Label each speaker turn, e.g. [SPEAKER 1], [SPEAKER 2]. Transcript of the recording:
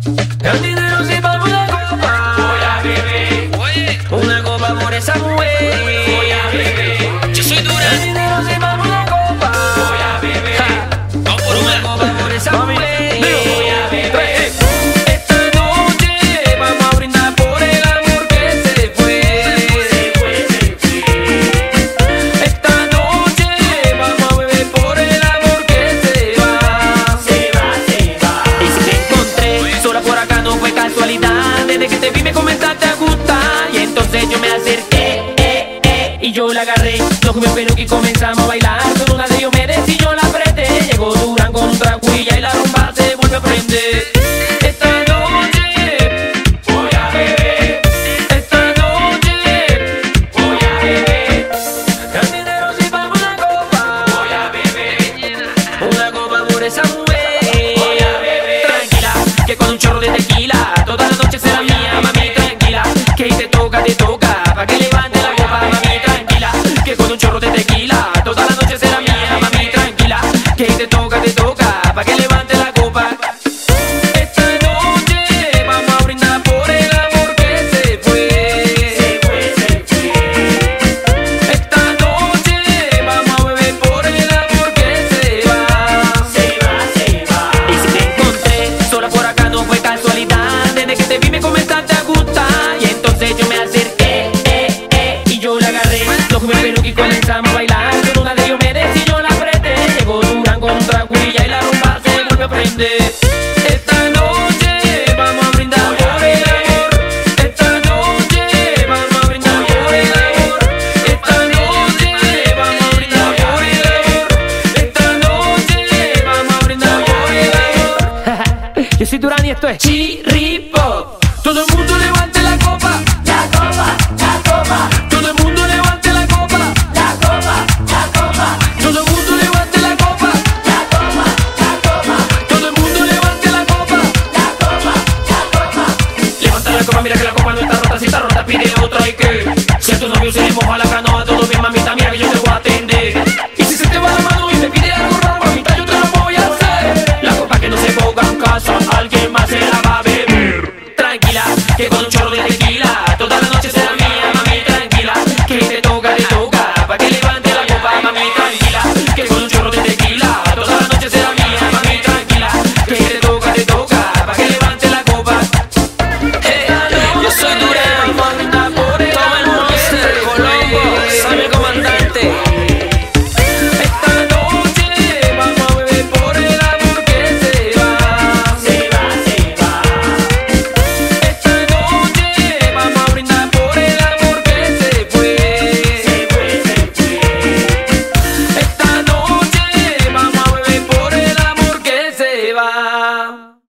[SPEAKER 1] El dinero si pago una copa.
[SPEAKER 2] Voy a beber.
[SPEAKER 1] Oye, una copa por esa mujer.
[SPEAKER 2] Voy a beber.
[SPEAKER 1] Yo soy dura. El dinero si pago una copa.
[SPEAKER 2] Voy a beber.
[SPEAKER 1] Ja.
[SPEAKER 2] Vamos por
[SPEAKER 1] Una
[SPEAKER 2] una.
[SPEAKER 1] copa por esa
[SPEAKER 3] Mami,
[SPEAKER 1] mujer.
[SPEAKER 2] Voy a beber.
[SPEAKER 1] Esta noche vamos a brindar por el amor que se fue. Esta noche vamos a beber por el amor que se va.
[SPEAKER 2] Se va.
[SPEAKER 1] Y si te encontré sola por acá no fue casualidad. Desde que te vi me comenzaste a gustar. Y entonces yo me acerqué, y yo la agarré. Nos comí un peluque y comenzamos a bailar. Con una de ellos me decí, yo la apreté. Llegó Durán con un traguilla y la rumba se vuelve a prender. Esta noche
[SPEAKER 2] Voy a beber.
[SPEAKER 1] esta noche
[SPEAKER 2] Voy a beber.
[SPEAKER 1] el dinero si pago una copa.
[SPEAKER 2] Voy a beber.
[SPEAKER 1] Una copa por esa mujer.
[SPEAKER 2] Voy a beber.
[SPEAKER 1] Tranquila, que con un chorro de tequila toda la noche será mía, mami, tranquila. Que te toca, pa' que levante la copa, mami, tranquila. Que con un chorro de tequila toda la noche será mía, mami, tranquila. Que te toca, pa' que levante la copa. Esta noche vamos a brindar por el amor que se fue. Esta noche vamos a beber por el amor que se va. Y si te encontré sola por acá no fue casualidad. Desde que te vi me comenzaste a gustar. Y entonces yo me acerqué, y yo la agarré. Nos comí el peluque y comenzamos a bailar. Con una de ellos me decí, yo la apreté. Llegó Durán con un traguilla y la rumba se vuelve a prender. Esta noche vamos a brindar por el amor. Esta noche vamos a brindar por el amor. Esta noche vamos a brindar por el amor. Esta noche vamos a brindar por el amor. Yo soy Durán y esto es Chirripo. Todo el mundo